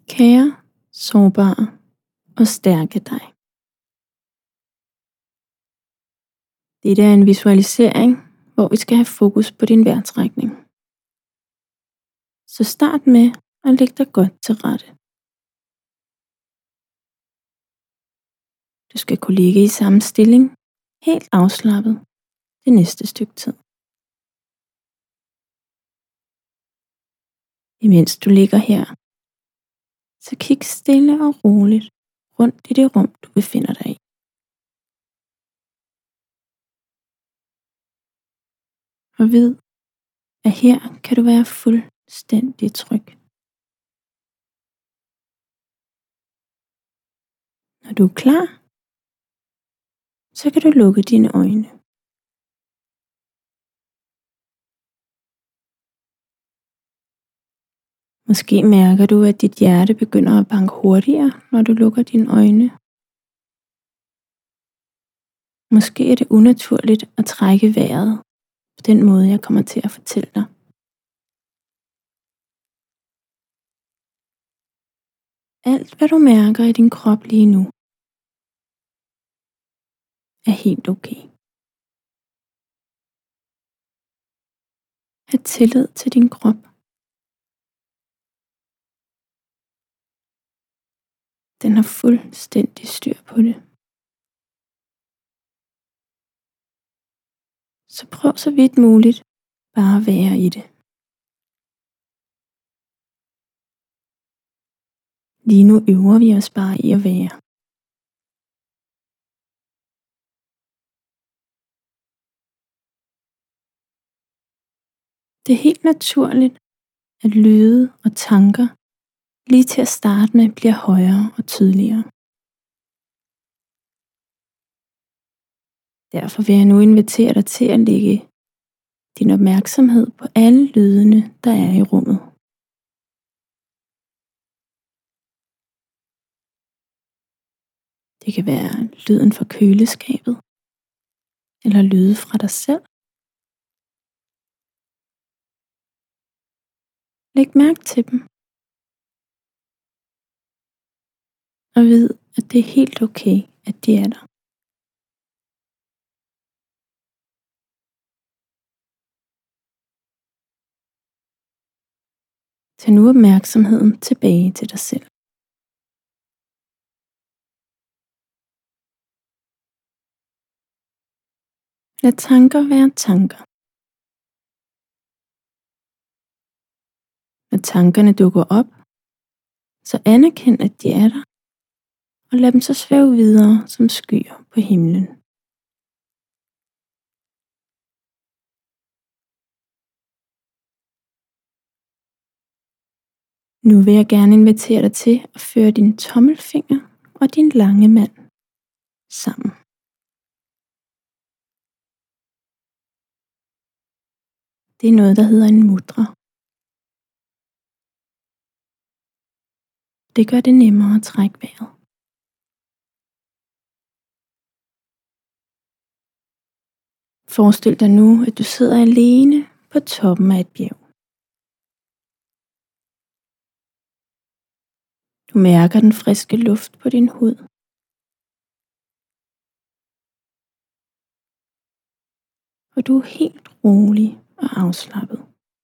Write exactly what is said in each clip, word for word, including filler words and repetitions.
Kære, sårbare og stærke dig. Dette er en visualisering, hvor vi skal have fokus på din vejrtrækning. Så start med at lægge dig godt til rette. Du skal kunne ligge i samme stilling, helt afslappet, det næste stykke tid. Imens du ligger her, så kig stille og roligt rundt i det rum, du befinder dig i. Og vid, at her kan du være fuldstændig tryg. Når du er klar, så kan du lukke dine øjne. Måske mærker du, at dit hjerte begynder at banke hurtigere, når du lukker dine øjne. Måske er det unaturligt at trække vejret på den måde, jeg kommer til at fortælle dig. Alt, hvad du mærker i din krop lige nu, er helt okay. Ha' tillid til din krop. Den har fuldstændig styr på det. Så prøv så vidt muligt bare at være i det. Lige nu øver vi os bare i at være. Det er helt naturligt, at lyde og tanker lige til at starte med bliver højere og tydeligere. Derfor vil jeg nu invitere dig til at lægge din opmærksomhed på alle lydene, der er i rummet. Det kan være lyden fra køleskabet, eller lyde fra dig selv. Læg mærke til dem. Og vid, at det er helt okay, at de er der. Tag nu opmærksomheden tilbage til dig selv. Lad tanker være tanker. Når tankerne dukker op, så anerkend, at de er der, og lad dem så svæve videre som skyer på himlen. Nu vil jeg gerne invitere dig til at føre din tommelfinger og din lange mand sammen. Det er noget, der hedder en mudra. Det gør det nemmere at trække vejret. Forestil dig nu, at du sidder alene på toppen af et bjerg. Du mærker den friske luft på din hud. Og du er helt rolig og afslappet.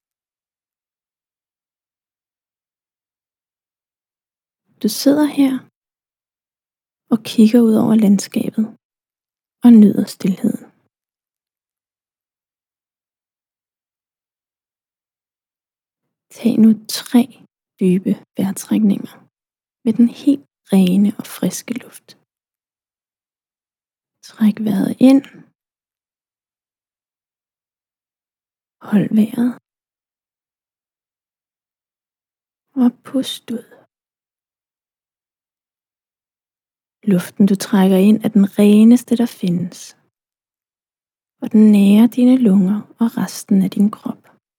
Du sidder her og kigger ud over landskabet og nyder stilheden. Tag nu tre dybe vejrtrækninger med den helt rene og friske luft. Træk vejret ind. Hold vejret. Og pust ud. Luften du trækker ind er den reneste der findes. Og den nærer dine lunger og resten af din krop.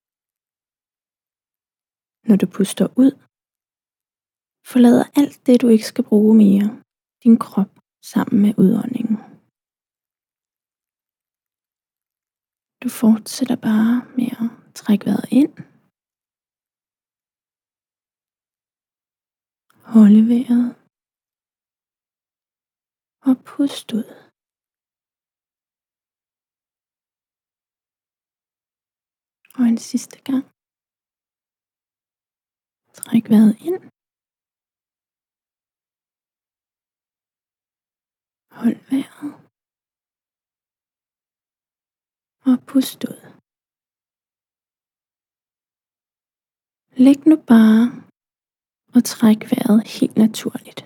Når du puster ud, forlader alt det du ikke skal bruge mere, din krop sammen med udåndingen. Du fortsætter bare med at trække vejret ind Holde vejret og pust ud. Og en sidste gang. Træk vejret ind. Hold vejret. Og pust ud. Læg nu bare og træk vejret helt naturligt.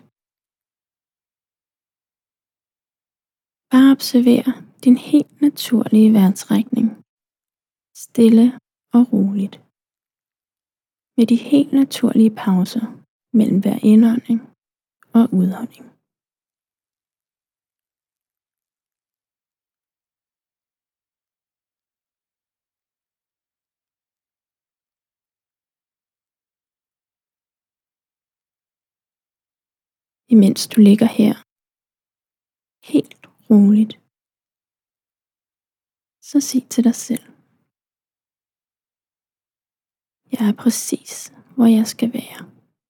Bare observer din helt naturlige vejrtrækning. Stille og roligt. Med de helt naturlige pauser mellem hver indånding og udånding. Imens du ligger her, helt roligt, så sig til dig selv: jeg er præcis, hvor jeg skal være.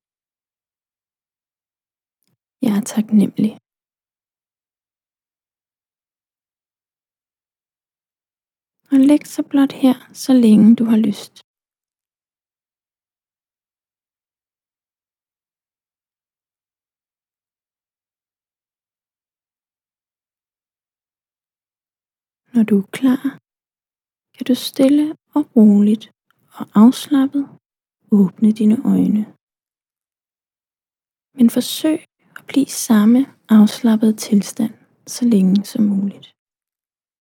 Jeg er taknemmelig. Og læg så blot her, så længe du har lyst. Når du er klar, kan du stille og roligt og afslappet åbne dine øjne. Men forsøg at blive i samme afslappede tilstand så længe som muligt.